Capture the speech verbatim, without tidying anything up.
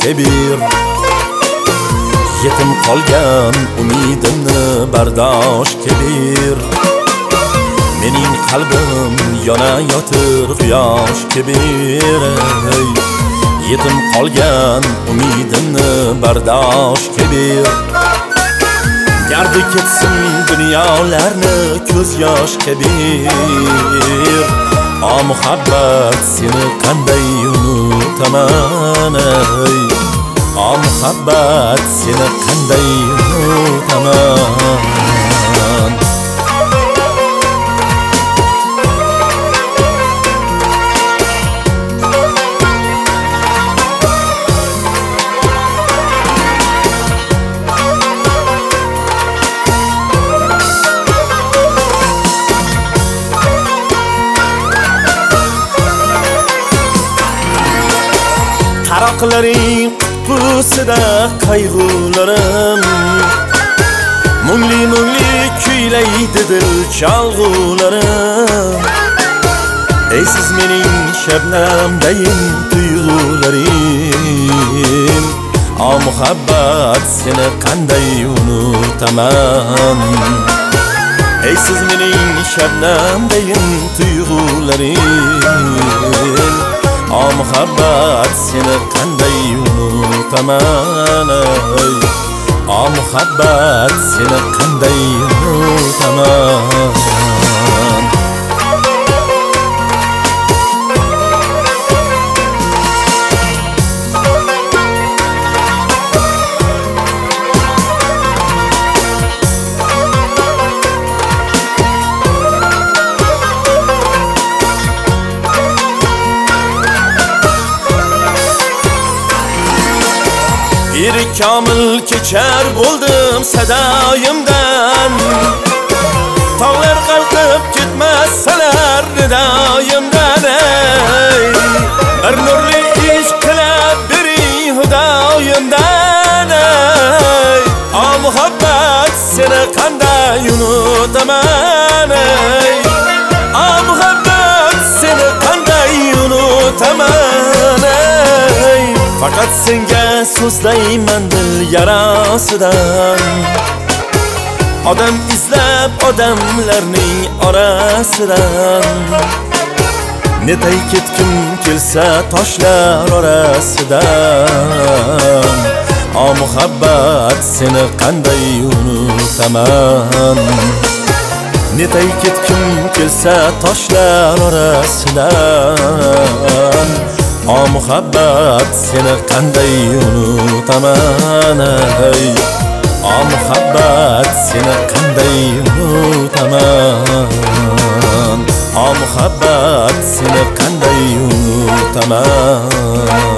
bir. Yetim qolgan umidimni bardoshga ber. Mening qalbim yonayotir quyoshga ber. Yetim qolgan umidimni bardoshga ber. Gardi ketsin dunyolarni ko'z yoshga ber. O muhabbat seni qanday unutaman ey. O muhabbat seni qanday unutaman. Taroqlaring qutbusida qayg'ularim, mungli-mungli kuylaydi dil chalg'ularim. Ey siz mening shabnamdayin tuyg'ularim. O muhabbat seni qanday unutaman. Ey siz mening shabnamdayin tuyg'ularim. O muhabbat seni qanday unutaman ey. O muhabbat seni qanday unutaman. Bir kamil kechar bo'ldim sadoyimdan. Tog'lar qalqib ketmasalar nidoyimdan ey. Bir nurli ish qilib bering xudoyimdan ey. O muhabbat seni qanday unutaman ey. O muhabbat seni qanday unutaman ey. Faqat senga so'zlayman dil yarasidan. Odam izlab odamlarning orasidan. Netay ketkim kelsa toshlar orasidan. O muhabbat seni qanday unutaman. Netay ketkim kelsa toshlar orasidan. O muhabbat seni qanday unutaman ey. O muhabbat seni qanday unutaman. O muhabbat seni qanday unutaman.